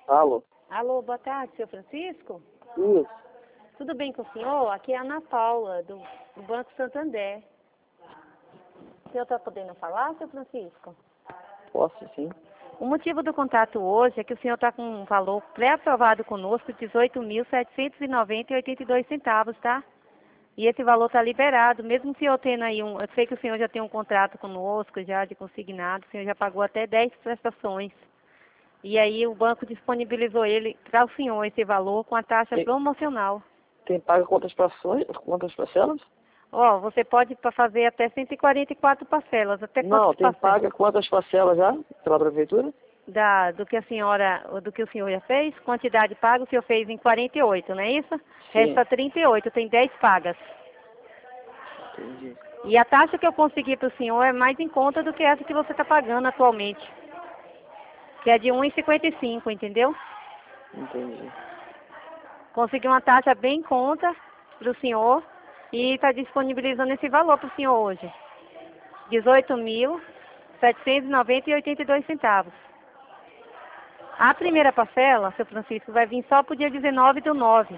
Alô? Alô, boa tarde, seu Francisco? Isso. Tudo bem com o senhor? Aqui é a Ana Paula, do Banco Santander. O senhor está podendo falar, seu Francisco? Posso sim. O motivo do contato hoje é que o senhor está com um valor pré-aprovado conosco de R$ 18.790,82, tá? E esse valor está liberado, mesmo o senhor tendo aí eu sei que o senhor já tem um contrato conosco, já de consignado, o senhor já pagou até 10 prestações. E aí o banco disponibilizou ele para o senhor esse valor com a taxa promocional. Quem paga quantas parcelas? Ó, você pode fazer até 144 parcelas. Até Não, quantas quem parcelas? paga quantas parcelas já pela prefeitura? Do que o senhor já fez, quantidade paga, o senhor fez em 48, não é isso? Sim. Resta 38, tem 10 pagas. Entendi. E a taxa que eu consegui para o senhor é mais em conta do que essa que você está pagando atualmente, que é de 1,55, entendeu? Entendi. Consegui uma taxa bem em conta para o senhor e está disponibilizando esse valor para o senhor hoje. R$ 18.790,82. A primeira parcela, seu Francisco, vai vir só para o dia 19/9.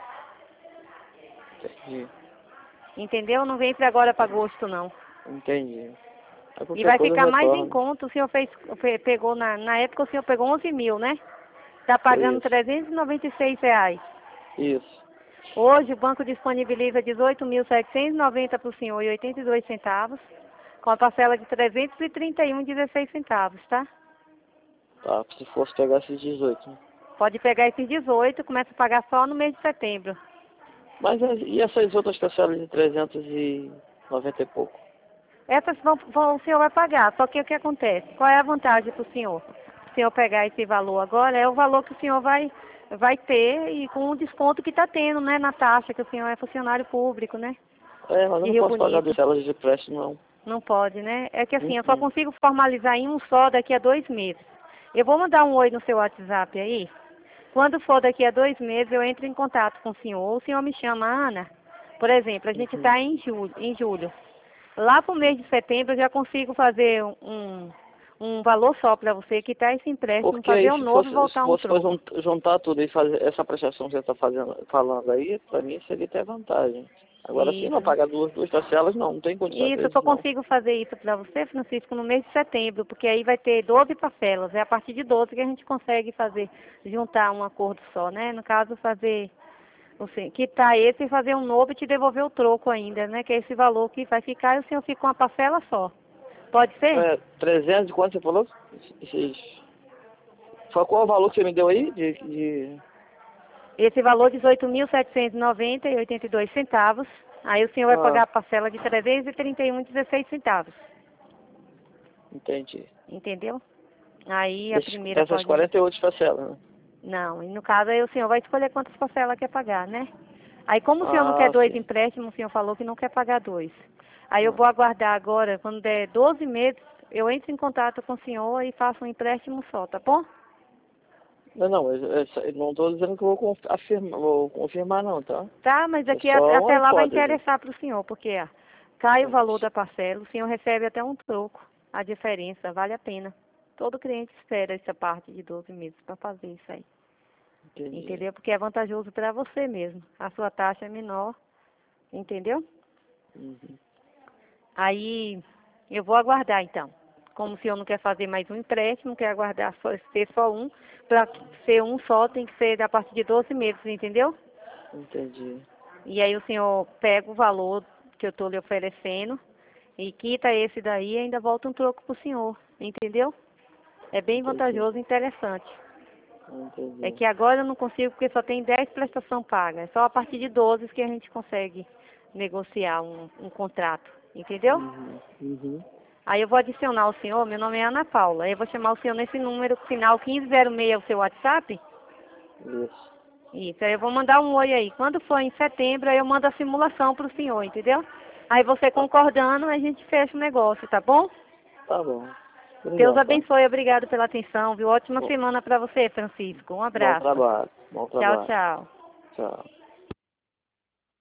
Entendi. Entendeu? Não vem para agora para agosto, não. Entendi. E vai ficar mais em retorno. conta. O senhor pegou, na época o senhor pegou 11 mil, né? Está pagando Isso. R$ 396. Isso. Hoje o banco disponibiliza 18.790 para o senhor e 82 centavos, com a parcela de 331,16 centavos, tá? Tá, se fosse pegar esses 18. Né? Pode pegar esses 18, começa a pagar só no mês de setembro. Mas e essas outras parcelas de 390 e pouco? Essas o senhor vai pagar, só que o que acontece? Qual é a vantagem para o senhor? O senhor pegar esse valor agora, é o valor que o senhor vai ter e com o desconto que está tendo, né, na taxa, que o senhor é funcionário público, né? É, mas eu De não Rio posso pagar Bonito. parcelas de empréstimo, não. Não pode, né? É que assim, eu só Uhum. consigo formalizar em um só daqui a 2 meses. Eu vou mandar um oi no seu WhatsApp aí. Quando for daqui a 2 meses, eu entro em contato com o senhor. Ou o senhor me chama, Ana. Por exemplo, a gente está em julho. Lá para o mês de setembro, eu já consigo fazer um valor só para você, quitar esse empréstimo, Porque aí fazer um novo e se voltar um fosse pra troco. juntar tudo e fazer essa prestação que você está falando aí, para mim seria até vantagem. Agora sim, não Isso. pagar duas parcelas, não tem condição de Isso, fazer eu só isso, não. consigo fazer isso para você, Francisco, no mês de setembro, porque aí vai ter 12 parcelas. É a partir de 12 que a gente consegue fazer, juntar um acordo só, né? No caso, fazer, assim, quitar esse e fazer um novo e te devolver o troco ainda, né? Que é esse valor que vai ficar e o senhor fica com uma parcela só. Pode ser? 300 e quanto você falou? Qual o valor que você me deu aí? Esse valor, 18.790,82 centavos. Aí o senhor vai pagar Ah, a parcela de 331,16 centavos. entendi. Entendeu? Aí a primeira Dessas pode... 48 parcelas, né? Não, e no caso aí o senhor vai escolher quantas parcelas quer pagar, né? Aí como o senhor não quer Ah, 2 sim. empréstimos, o senhor falou que não quer pagar 2. Aí eu Ah. vou aguardar agora, quando der 12 meses, eu entro em contato com o senhor e faço um empréstimo só, tá bom? Não, eu não estou dizendo que eu vou confirmar não, tá? Tá, mas É aqui só uma até lá vai hipótese. interessar para o senhor, porque ó, cai o valor da parcela, o senhor recebe até um troco. A diferença vale a pena. Todo cliente espera essa parte de 12 meses para fazer isso aí. Entendi. Entendeu? Porque é vantajoso para você mesmo. A sua taxa é menor, entendeu? Uhum. Aí eu vou aguardar então. Como o senhor não quer fazer mais um empréstimo, quer aguardar ser só um, para ser um só tem que ser a partir de 12 meses, entendeu? Entendi. E aí o senhor pega o valor que eu estou lhe oferecendo e quita esse daí e ainda volta um troco para o senhor, entendeu? É bem Entendi. vantajoso e interessante. É Entendi. que agora eu não consigo porque só tem 10 prestação paga. É só a partir de 12 que a gente consegue negociar um contrato, entendeu? Uhum. Uhum. Aí eu vou adicionar o senhor, meu nome é Ana Paula. Aí eu vou chamar o senhor nesse número final 1506, é o seu WhatsApp? Isso. Isso, aí eu vou mandar um oi aí. Quando for em setembro, aí eu mando a simulação para o senhor, entendeu? Aí você Tá, concordando, a gente fecha o negócio, tá bom? tá bom. Deus Obrigado, tá? abençoe, obrigado pela atenção, viu? Ótima Bom, semana para você, Francisco. Um bom abraço. trabalho. Bom Tchau, trabalho. tchau. Tchau.